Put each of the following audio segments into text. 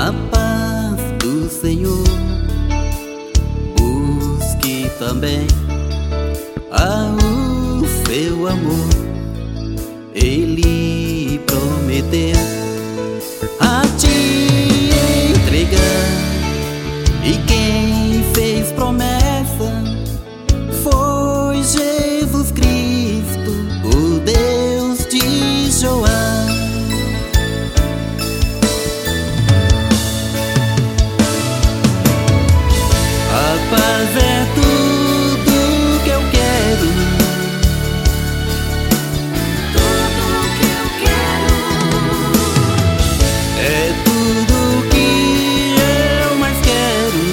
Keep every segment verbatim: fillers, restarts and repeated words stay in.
A paz do Senhor, busque também ao seu amor. Ele prometeu a te entregar, e quem fez promessa foi Jesus Cristo, o Deus de João. A paz é tudo que eu quero, Tudo que eu quero é tudo que eu mais quero.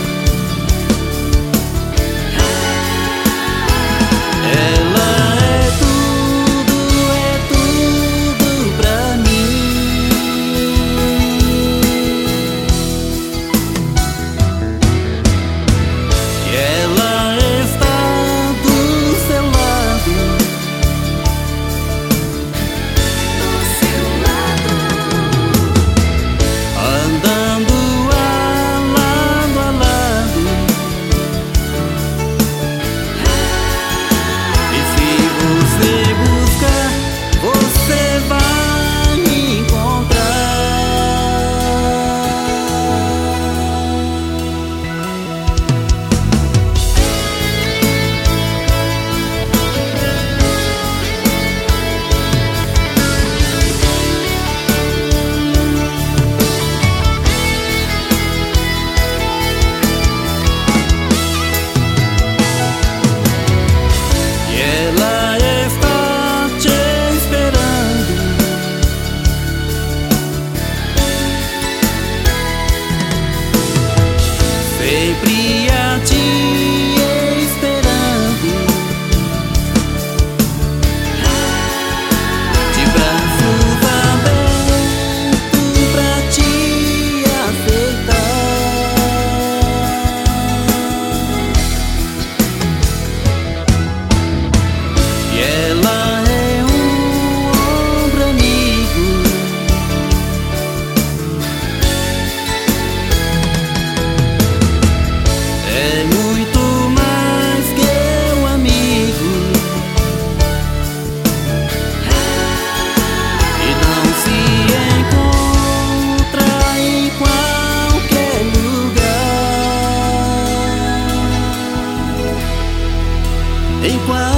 Ela é tudo, é tudo pra mim. E ela está do seu lado, do seu lado, andando a lado a lado. E se você buscar, você vai me encontrar. E ela está te esperando, sempre a te esperando, de braços abertos pra te aceitar. E ela é um ombro amigo, é muito mais que um amigo, e não se encontra em qualquer lugar, em qualquer